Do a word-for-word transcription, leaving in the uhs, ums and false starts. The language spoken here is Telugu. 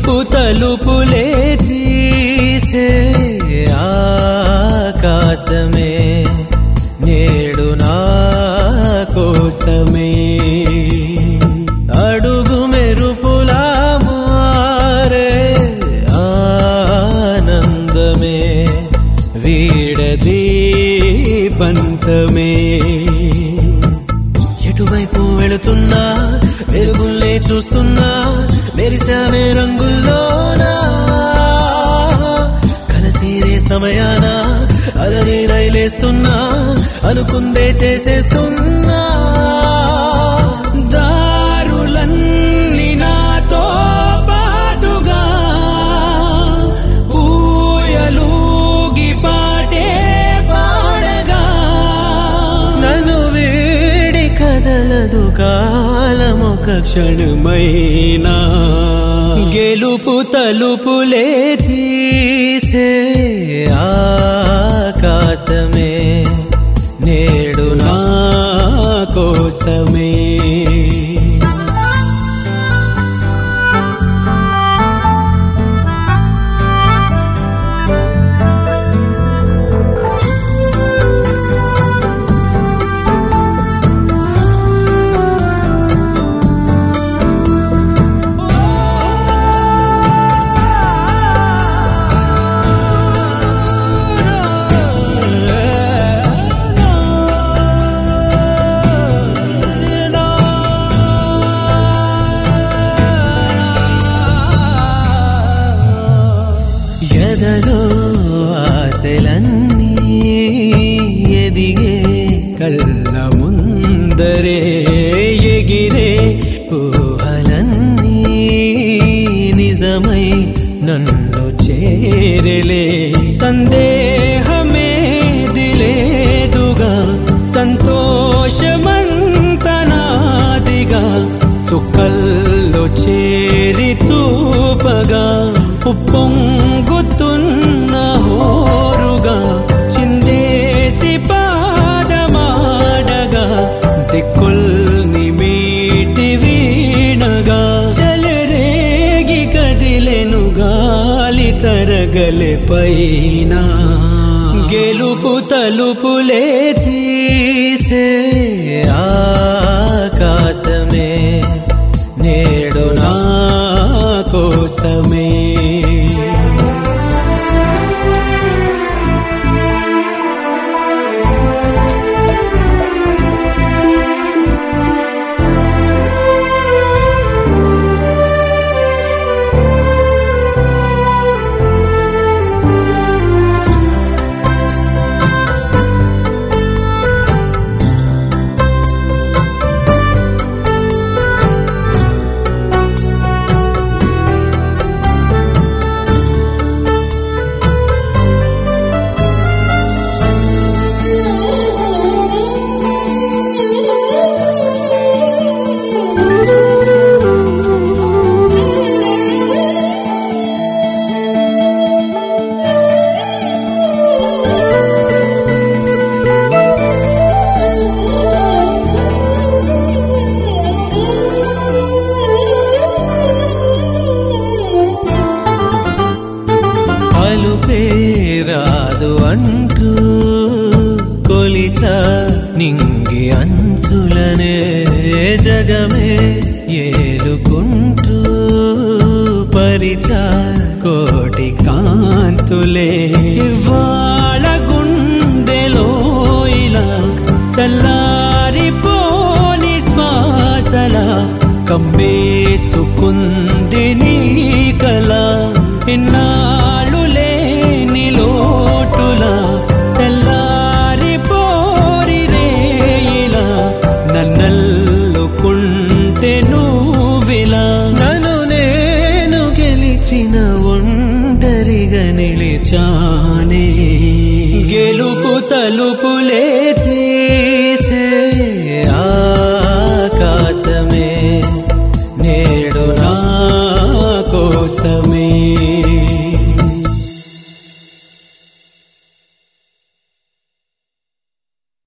గెలుపు తలుపులే తీసే ఆకాశమే నేడు నా కోసమే అడుగు మెరుపులా మారే ఆనందమే వీడది పంతమే ఎటువైపు వెళుతున్నా వెలుగుల్లే చూస్తున్నా మెరిసామే రంగుల్లోనా కల తీరే సమయాన అలనే రైలేస్తున్నా అనుకుందే చేసేస్తున్నా దారులన్నీ నాతో పాటుగా ఊయలూగి పాటే పాడగా నన్ను వీడి కదలదు కాలమొక క్షణమైనా గెలుపు తలుపులే తీసే ఆకాశమే నేడు నా కోసమే ఎదలో ఆశలన్నీ ఎదిగే కళ్ళ ముందరే ఎగిరే ఊహలన్నీ నిజమై నన్ను చేరలే సందేహమే దిలేదుగా సంతోషమంతనాదిగా చుక్కల్లో చేరి చూపగా ఉప్పొంగుతున్న హోరుగా చిందేసి పాదమాడగా దిక్కుల్ని మీటి వీణగా చెలరేగి కదిలెను గాలి తరగలే పైన గెలుపు తలుపులే తీసే ఆకాశమే నేడు నా కోసమే రాదు అంటూ కొలిచా నింగి అంచులనే జగమే ఏలుకుంటూ పరిచా కోటి కాంతులే వాళ్ళ గుండెలో ఇలా చల్లారిపోని శ్వాసలా కమ్మేసుకుంది నీ కల ఇన్నాళ్ళు లేని లోటులా తెల్లారి పోరి రేయిలా నన్నల్లుకుంటే నువ్విలా నన్ను నేను గెలిచిన ఒంటరిగా నిలిచానే గెలుపు తలుపులే తీసే ఆకాశమే నేడు నా కోసమే